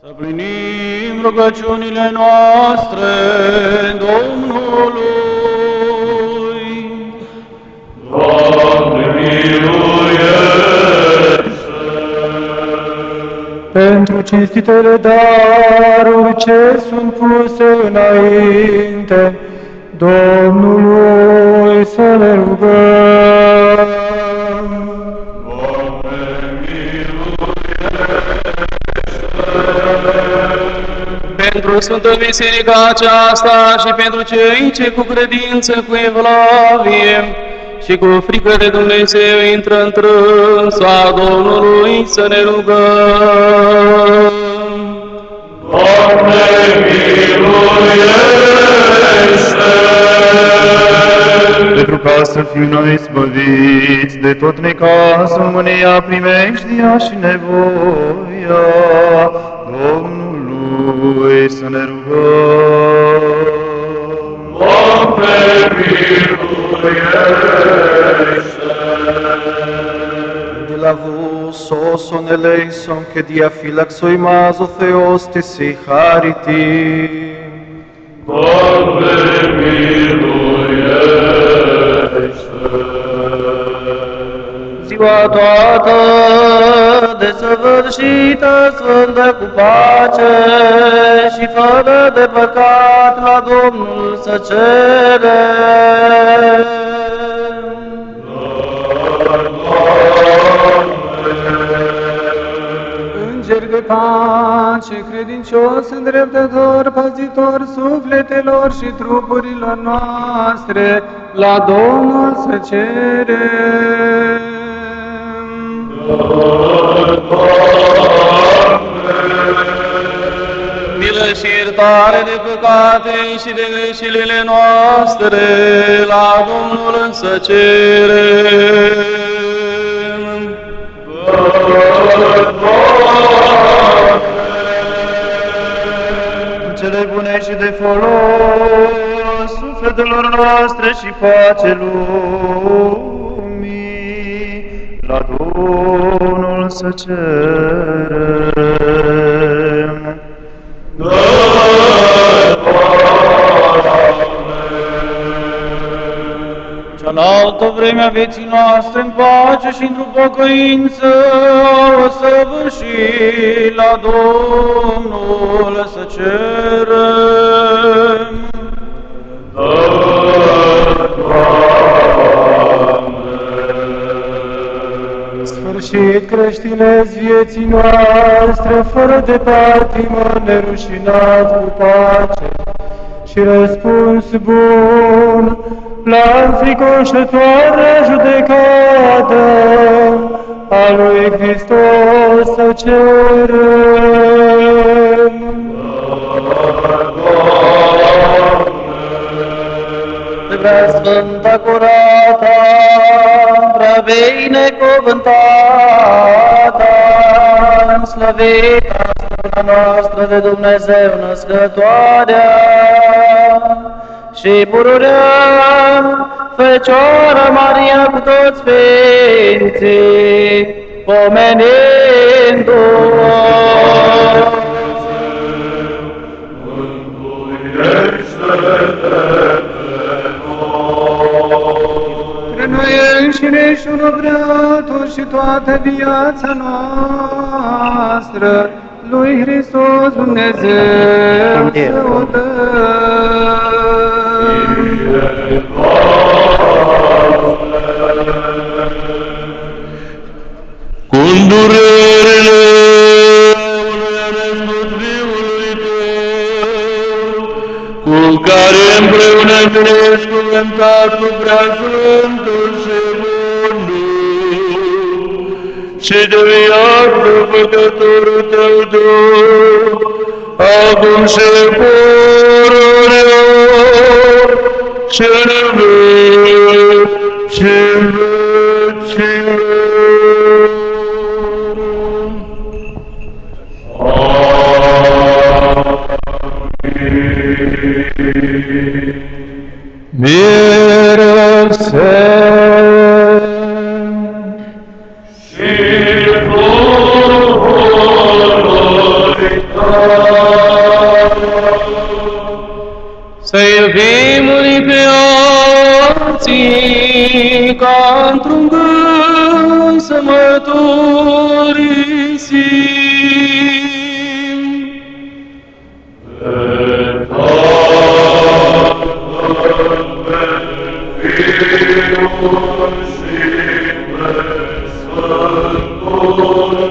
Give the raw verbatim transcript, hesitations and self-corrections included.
Să plinim rugăciunile noastre Domnului. Doamne, miluiește! Pentru cinstitele daruri ce sunt puse înainte Domnului să ne rugăm. Pentru Sfântă Biserica aceasta și pentru cei ce cu credință, cu evlavie și cu frică de Dumnezeu intră în trânsa Domnului să ne rugăm. Doamne, miluiește! Pentru ca să fim noi smăviți de tot necazul, mânia, primejdia și nevoia Domnului să ne rugăm. Doamne, miluiește! De la vos son eleison che dia filaxoimas o Theos te se chariti. Doamne, miluiește! Ziua toată desăvârșită, sfântă cu pace și fără de păcat la Domnul să cerem. Înger de pace, credincios, îndreptător, păzitor sufletelor și trupurilor noastre, la Domnul să cerem. Milă și iertare de păcate și de greșelile noastre, la Domnul să cerem. Cele bune și de folos sufletelor noastre și pace lumii, la Domnul să cerem. Cealaltă vreme a vieții noastre în pace și într-o pocăință o săvârși, la Domnul să cerem. Sfârșit creștinezi vieții noastre, fără de patimă, nerușinat cu pace și răspuns bun la înfricoșătoarea judecată a lui Hristos să cerem. Prea sfânta curată, prea binecuvântată, slăvită Stăpâna noastră de Dumnezeu Născătoarea și pururea Fecioara Maria cu toți Sfinții, pomenindu-o. Noi înșine și unobreatul și toată viața noastră, lui Hristos Dumnezeu să o dăm. Cu îndurerile unui răscut Fiului Tău, cu care împreună întâlnești cuvântat cu Preasfântul și Bunul și de viață Făcătorul Tău Duh, acum și pururea și în veci și în vecilor. Miră-se! Și Duhului Tău. Să iubim unii pe alții, ca într-un gând să mărturisim. Fiul și pe Sfântul